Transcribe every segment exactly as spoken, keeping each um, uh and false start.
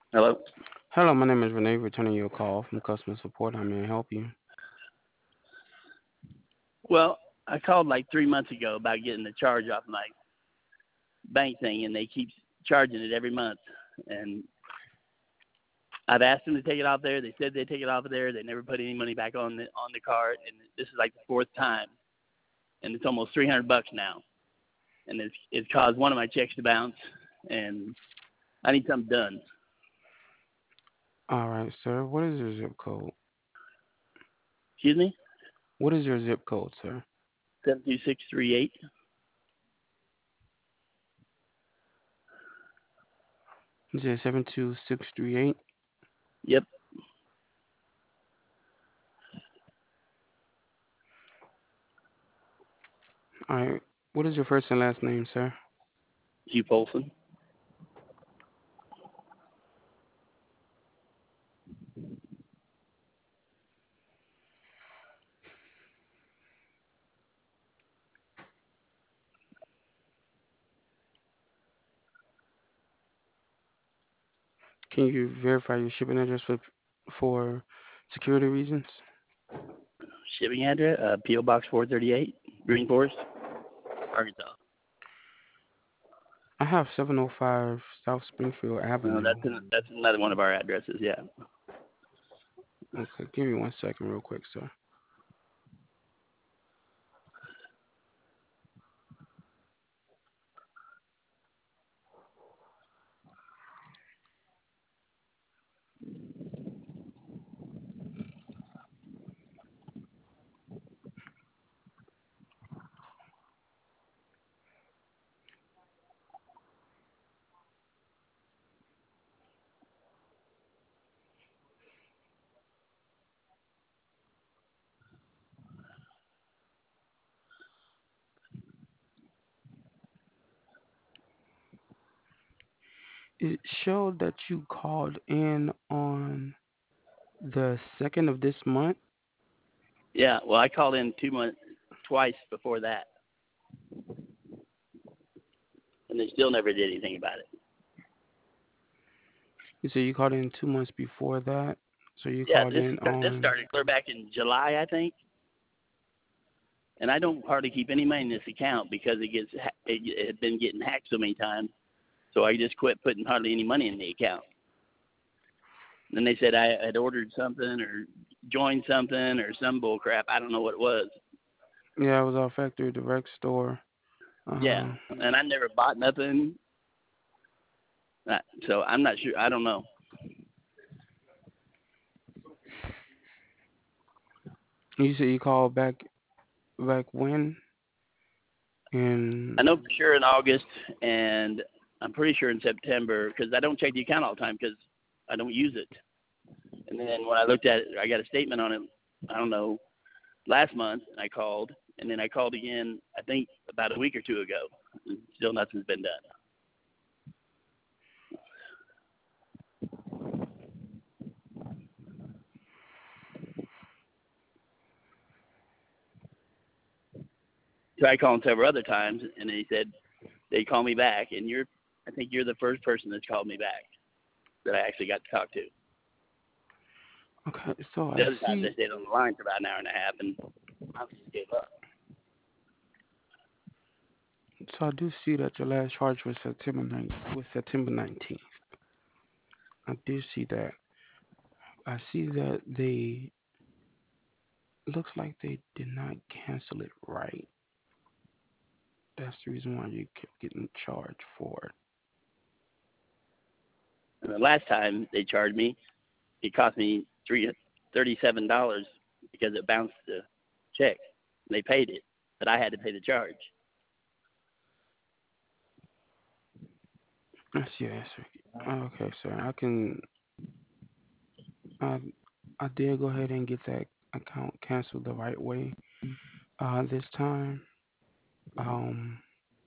Hello. Hello, my name is Renee, returning your call from customer support. How may I help you? Well, I called like three months ago about getting the charge off my bank thing, and they keep charging it every month. And I've asked them to take it off there. They said they'd take it off of there. They never put any money back on the on the card, and this is like the fourth time, and it's almost three hundred bucks now, and it's it's caused one of my checks to bounce, and I need something done. All right, sir. What is your zip code? Excuse me, What is your zip code, sir? seven two six three eight. Is it seven two six three eight? Yep, All right. What is your first and last name, sir? Hugh Polson. Can you verify your shipping address for for security reasons? Shipping address: uh, P O Box four thirty eight, Green Forest, Arkansas. I have seven oh five South Springfield No, Avenue. that's an, that's another one of our addresses. Yeah. Okay, give me one second, real quick, sir. It showed that you called in on the second of this month. Yeah. Well, I called in two months, twice before that, and they still never did anything about it. You said you called in two months before that. So you Yeah. called This in this on. started clear back in July, I think, and I don't hardly keep any money in this account because it gets ha- it, it had been getting hacked so many times. So I just quit putting hardly any money in the account. And then they said I had ordered something or joined something or some bull crap. I don't know what it was. Yeah, it was our factory direct store. Yeah. Uh, And I never bought nothing. Uh, So I'm not sure. I don't know. you said you called back back when? And I know for sure in August, and I'm pretty sure in September because I don't check the account all the time because I don't use it. And then when I looked at it, I got a statement on it. I don't know last month. And I called, and then I called again. I think about a week or two ago. And still nothing's been done. So I called several other times, and they said they call me back. And you're, I think you're the first person that's called me back that I actually got to talk to. okay, so The I other times see. I stayed on the line for about an hour and a half, and I just gave up. So I do see that your last charge was September ninth, was September nineteenth. I do see that. I see that they looks like they did not cancel it right. That's the reason why you kept getting charged for it. And the last time they charged me, it cost me three thirty-seven dollars because it bounced the check. They paid it, but I had to pay the charge. I see that, sir. Okay, sir. I can. I I did go ahead and get that account canceled the right way. Uh, this time. Um,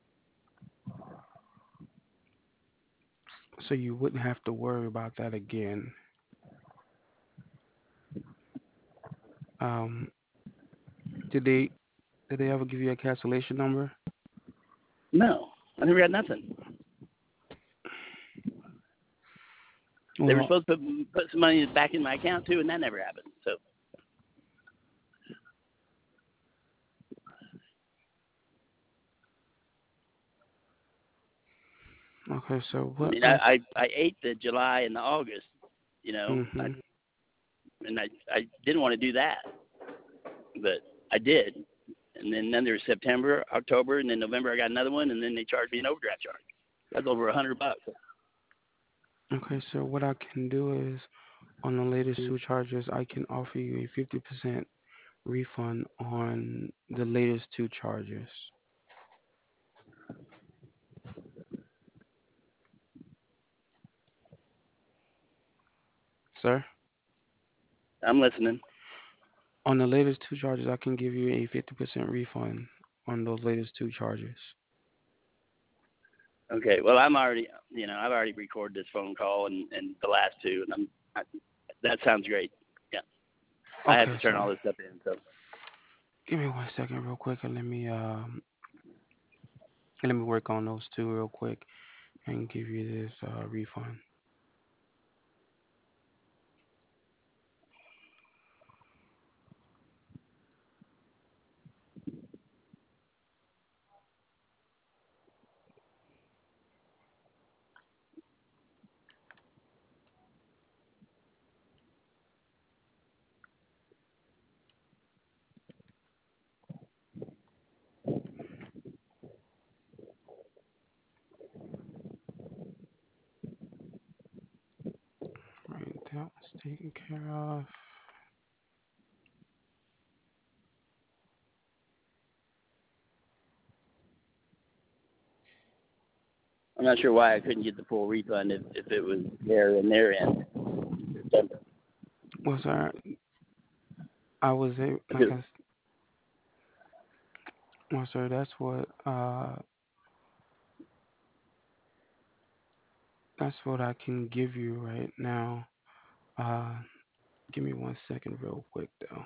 so you wouldn't have to worry about that again. Um, did they did they ever give you a cancellation number? No, I never got nothing. They were Well, supposed to put, put some money back in my account too, and that never happened. So okay. So I what mean, I I I, I ate the July and the August, you know, I, mhm. and I I didn't want to do that, but I did. And then then there was September, October, and then November I got another one, and then they charged me an overdraft charge. That's over a hundred bucks. Okay, so what I can do is on the latest two charges, I can offer you a fifty percent refund on the latest two charges, sir. I'm listening. On the latest two charges, I can give you a fifty percent refund on those latest two charges. Okay, well I'm already, you know, I've already recorded this phone call and and the last two, and I'm I, that sounds great. Yeah, I have to Okay, turn all sir. this stuff in. So Give me one second, real quick, and let me um let me work on those two real quick and give you this uh, refund. Right, that was taken care of. I'm not sure why I couldn't get the full refund if if it was there in their end. Well, sir, I was a like I, well, sir, that's what uh that's what I can give you right now. Uh, give me one second, real quick, though.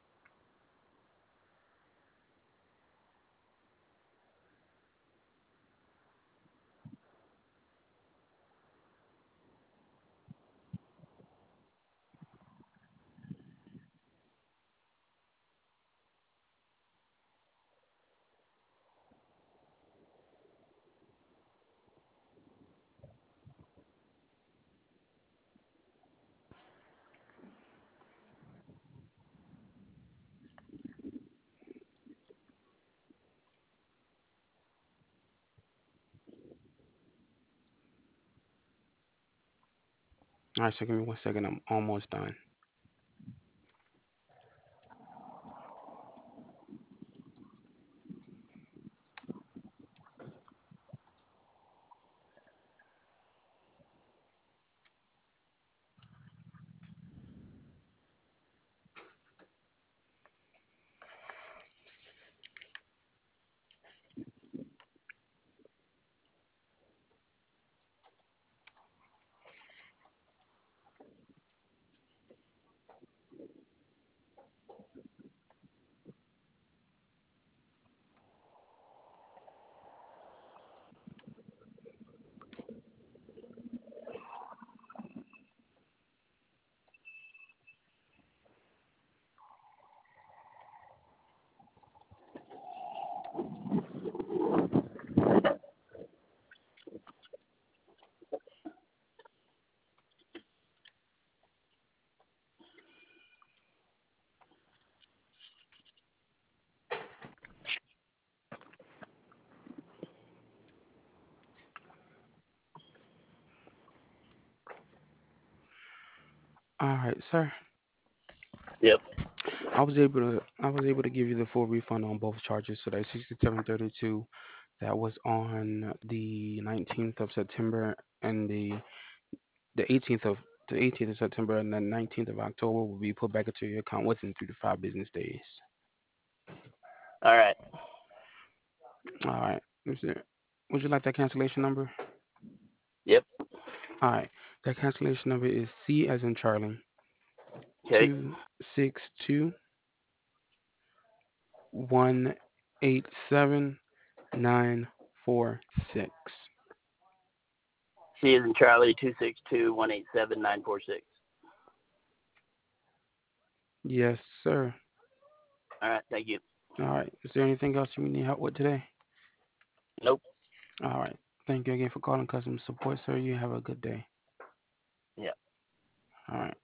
All right, so give me one second. I'm almost done. All right, sir. Yep. I was able to I was able to give you the full refund on both charges. So that sixty-seven thirty-two that was on the nineteenth of September and the the eighteenth of the eighteenth of September and the nineteenth of October will be put back into your account within three to five business days. All right. All right. Is there, would you like that cancellation number? Yep. All right. That cancellation number is C as in Charlie Okay. two six two one eight seven nine four six. C is in Charlie, two six two, one eight seven, nine four six. Yes, sir. All right, thank you. All right. Is there anything else you need help with today? Nope. All right. Thank you again for calling customer support, sir. You have a good day. Yeah. All right.